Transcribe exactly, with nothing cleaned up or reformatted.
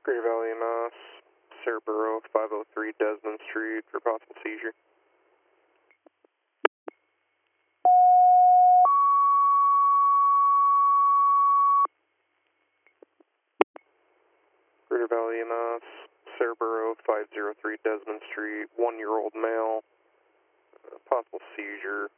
Greater Valley, Mass. Cerebro, five oh three Desmond Street for possible seizure. Greater Valley, Mass. Cerebro, five oh three Desmond Street, one-year-old male, uh, possible seizure,